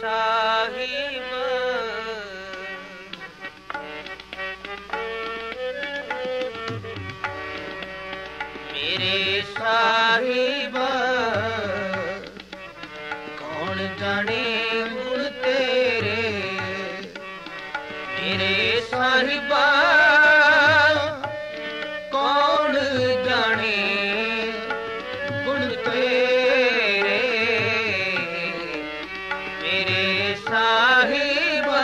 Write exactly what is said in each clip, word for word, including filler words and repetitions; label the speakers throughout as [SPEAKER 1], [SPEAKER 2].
[SPEAKER 1] साहिब मेरे साहिब कौन जाने गुण तेरे मेरे साहिबा कौन जाने गुण तेरे मेरे साहिबा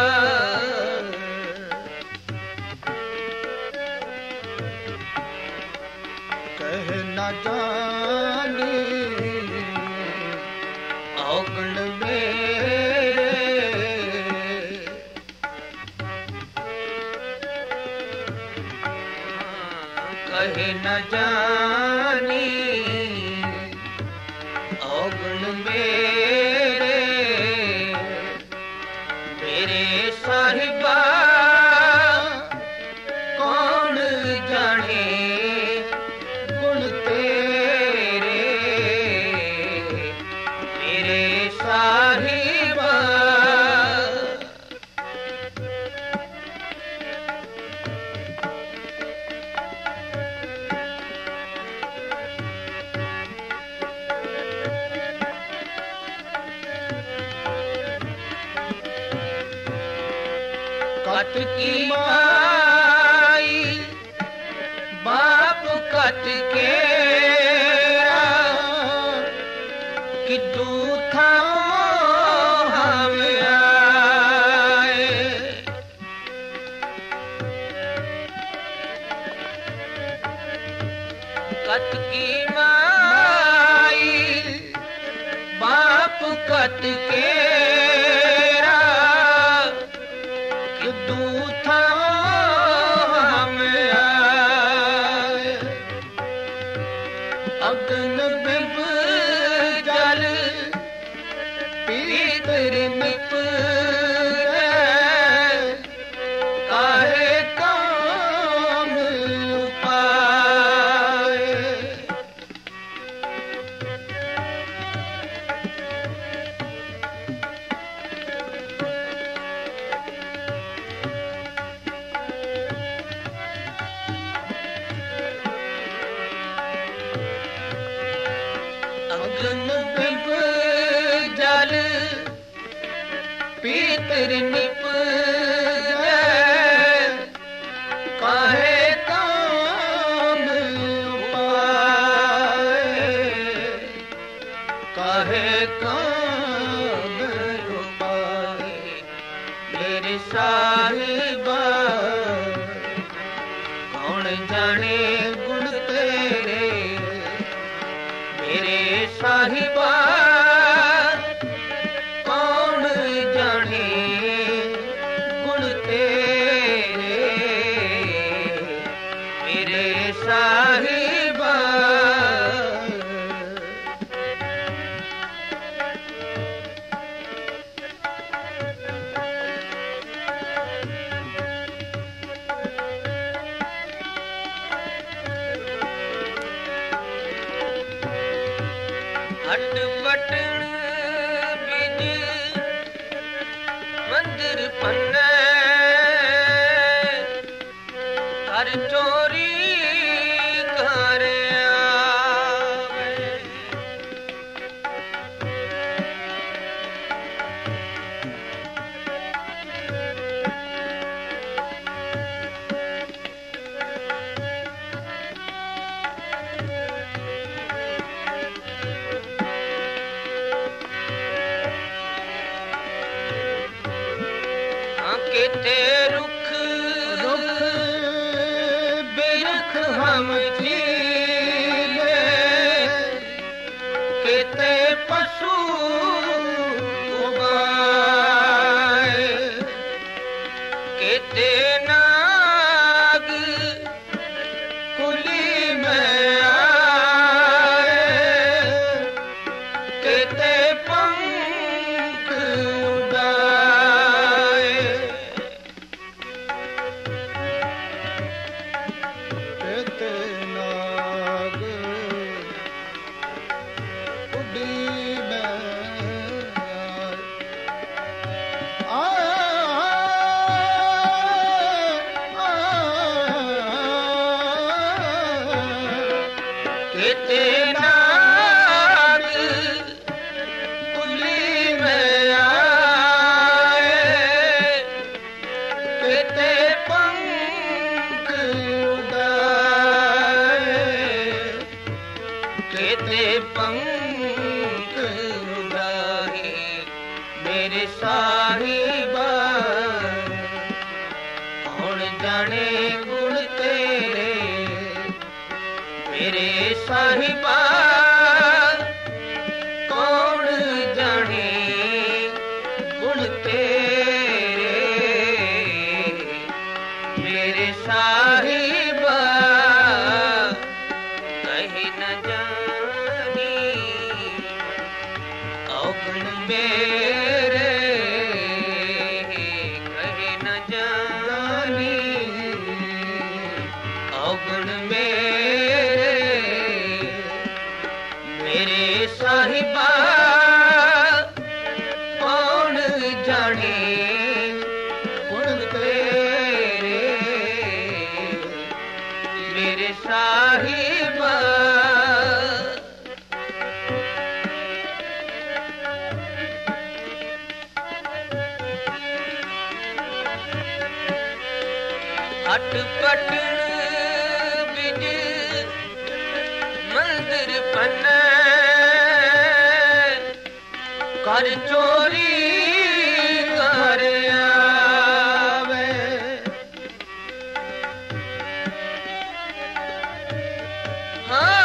[SPEAKER 1] कह न जाने औगण मेरे कहे न जानी औगण मेरे मेरे साहिबा कौन जाने गुण तेरे मेरे साहिबा कट की माई बाप कट के किदू था हम आए कट की माई बाप कट के अग्न बिंब जल पीतर निप काहे काम उपाय अग्न बिंब जल पीतर निप काहे काम उपाय काहे काम उपाय मेरे साहिबा कौन जाने गुण तेरे मेरे साहिबा कौन जाने गुण तेरे मेरे साहिबा हट बटन बिज मंदिर पन्ने हर चोरी कर आवे केते रुख रुख बेरुख हम जीले केते पशु उगाए केते नाग कुली में आए केते पंख उड़ाए मेरे साहिबा कौन जाने गुण तेरे, मेरे साहिबा कौन जाने गुण तेरे, मेरे साहिबा कहीं न जानी अवगुण मेरे, कहीं न जानी अवगुण मेरे, मेरे साहिबा कौन जाने गुण तेरे, मेरे साहिबा। हट पटन बिज मंदिर पन कर चोरी कर आवे, हाँ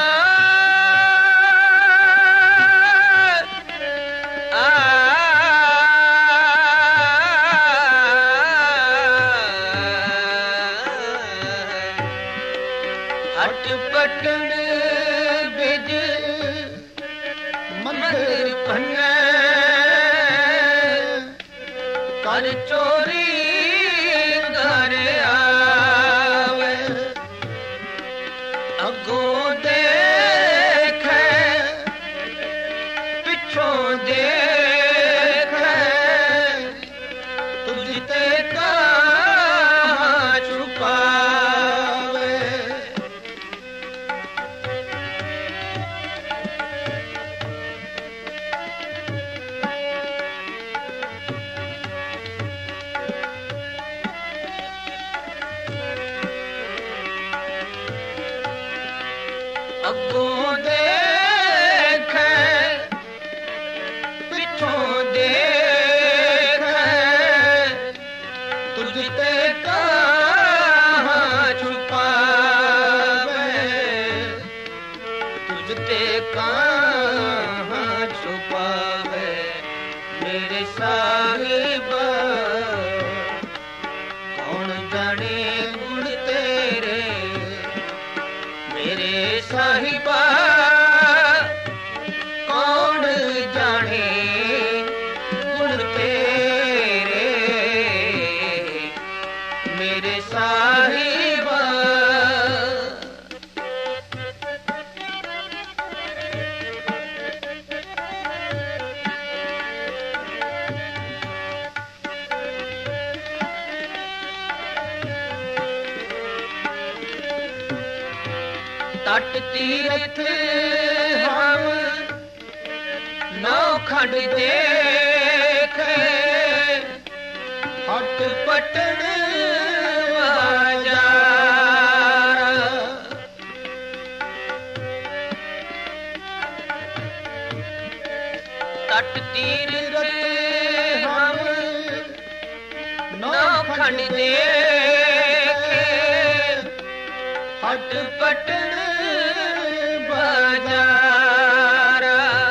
[SPEAKER 1] हट पटन बिज मंदिर पन कर चोरी कर आवे, अगों देखे पिछों देखे तुझते कहाँ छुपावे, अगों देखे पिछों देखे तुझते कहाँ छुपावे, तुझते कहाँ छुपावे, मेरे साहिबा कौन जाने गुण तेरे, मेरे साहिबा कौन जाने गुण तेरे, मेरे साहिबा। तट तीरथ हम नौ खंड देखे, हट पटन बाजार, तट तीरथ हम नौ खंड देखे, हट पटन बाजार,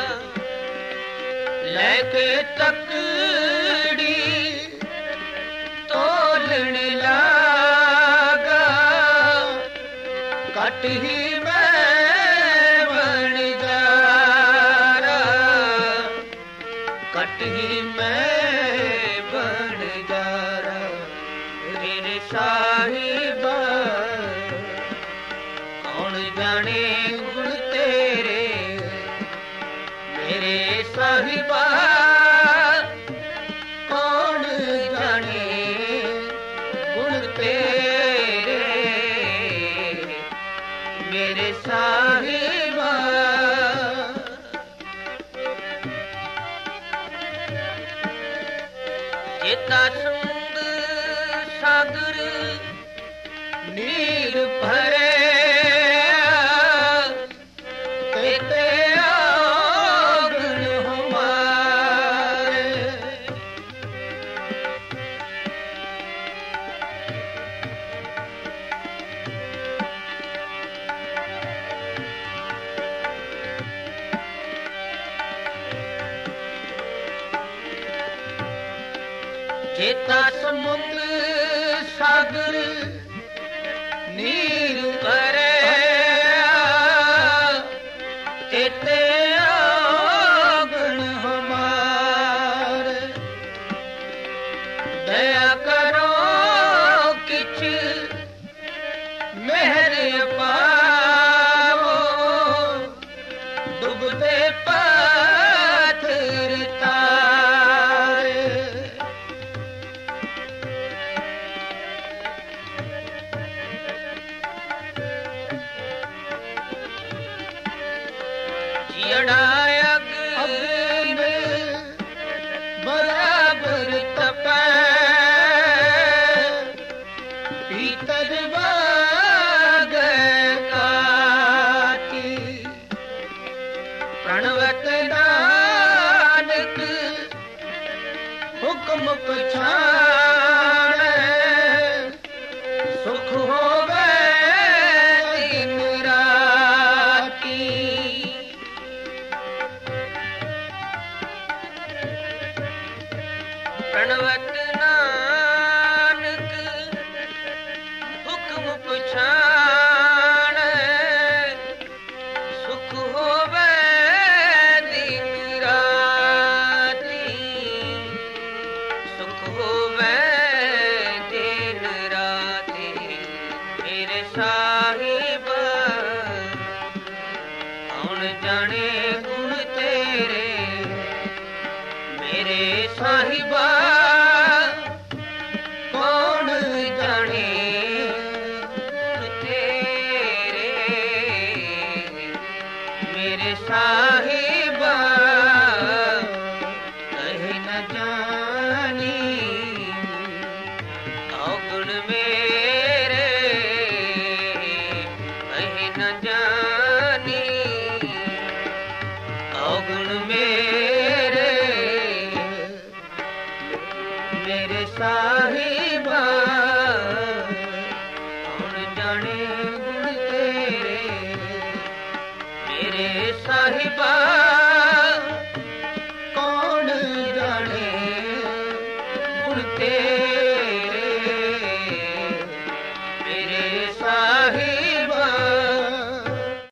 [SPEAKER 1] लेके तकड़ी तोलन लागा, कट ही मैं बन जारा, कट ही मैं बन जारा, मेरे साहिबा कौन जाने गुण तेरे, मेरे साहिबा कौन जाने गुण तेरे, मेरे साहिबा। चेता सुंद सागर नीर भरे, तेते आगन हमारे, चेता समुद्र सागर नीर भरे चेते आगन हमारे दया करो किछ मेहर पावो डूबते पत्थर तारे जियड़ायग बराबर तपे भीतर बाग काटी प्रणवत नानक हुक्म पछाड़े सुख होवे दिन राती प्रणवत नानक हुक्म पछाड़े सुख होवे दिन राती सुख होवे दिन राती मेरे साहिब कौन जाने गुण तेरे मेरे साहिबा कौन जाने गुण तेरे मेरे साहिबा कहीं न जानी अवगुण मेरे कहीं न जानी अवगुण मेरे मेरे साहिब